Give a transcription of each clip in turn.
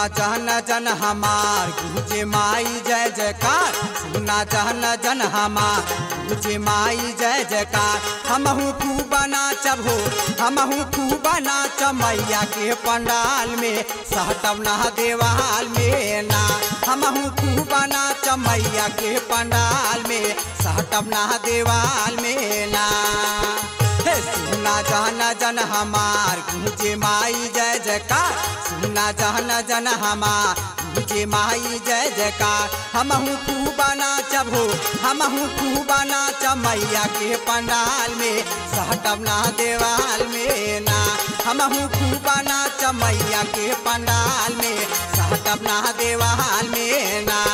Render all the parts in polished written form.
सुना जहन जन हमार गूंजे माई जय जयकार। सुना जहन जन हमार गूंजे माई जय जयकार। हमहू खूब नाचब हो, हमहू खूब नाचब मैया के पंडाल में, सहटब ना देवाल में ना। हमहू खूब नाचब मैया के पंडाल में, सहटब ना देवाल में ना। सुना जहन जन हमार गूंजे माई जय जयकार। सुना जहन जन हमार गूंजे माई जय जयकार। हमहू खूब नाचब हो, हमहू खूब नाचब मैया के पंडाल में, सहटब ना देवाल में ना। हमहू खूब नाचब मैया के पंडाल में, सहटब ना देवाल में ना।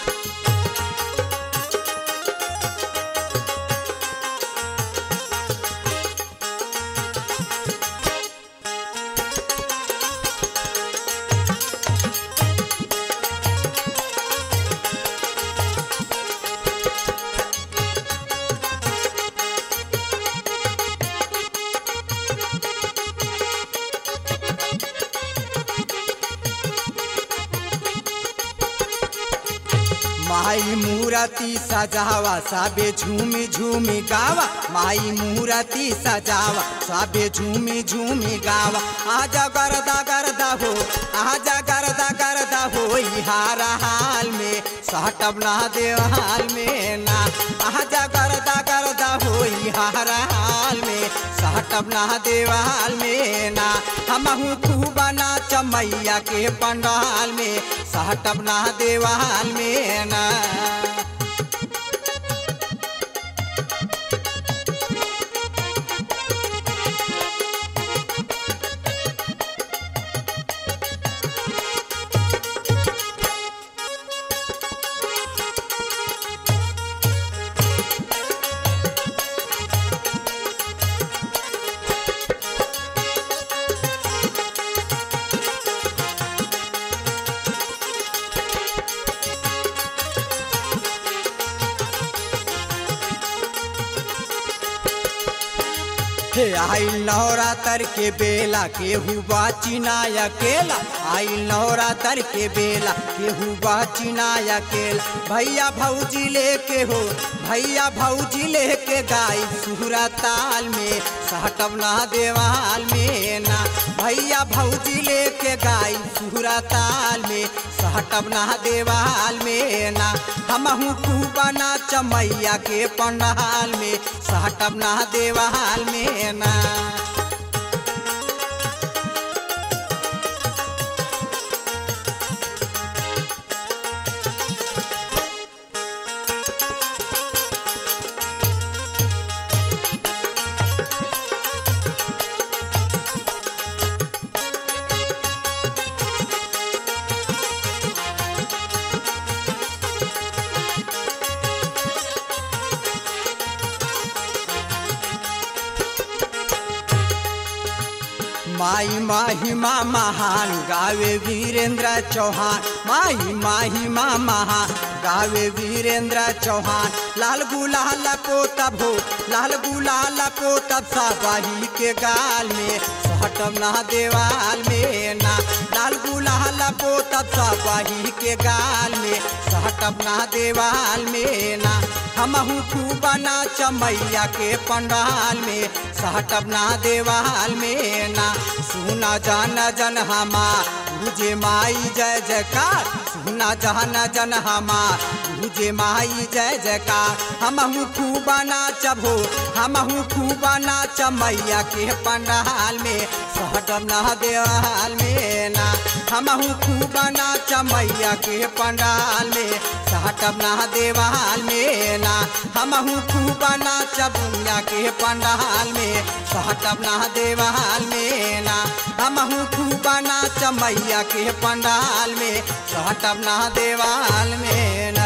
माई मूर्ति सजावा सबे झूमी झूमी गावा। माई मूर्ति सजावा सबे झूमी झूमी गावा। आजा गरदा गरदा हो, आजा गरदा गरदा हो हारा हाल में, सहटब ना देवाल में ना। आजा गरदा गरदा हो हारा हाल में, सहटब ना देवाल में ना। हमहू खूब नाचब मैया के पंडाल में, सहटब ना देवाल में ना। आई नवरात्र के बेला केहू बाचिना अकेला। आई नवरात्र के बेला केहू बाचिना अकेला। भैया भौजी लेके हो, भैया भौजी लेके गाई सुहरा ताल में, सहटब ना देवाल में ना। भैया भौजी लेके गाई सुहरा ताल में, सहटब ना देवाल में ना। हमहू खूब नाचब मैया के पंडाल में, सहटब ना देवाल में ना। माई महिमा महान गावे वीरेंद्र चौहान। माई महिमा महान गावे वीरेंद्र चौहान। लाल गुलाल पोतब हो, लाल गुलाल पोतब सबाही के गाल में, सहटब ना देवाल में ना। लाल गुलाल पोतब सबाही के गाल में, सहटब ना देवाल में ना। हमहू खूब नाचब मैया के पंडाल में, सहटब ना देवाल में ना। सुना जन जन हमार गूंजे माई जय जयकार। सुना जहन जन हमार गूंजे माई जय जयकार। हमहू खूब नाचब हो, हमहू खूब नाचब मैया के पंडाल में, सहटब ना देवाल में ना। हमहू खूब नाचब मैया के पंडाल में, सहटब ना देवाल में ना। हमहू खूब नाचब मैया के पंडाल में, सहटब ना देवाल में ना। हमहू खूब नाचब मैया के पंडाल में, सहटब ना देवाल में ना।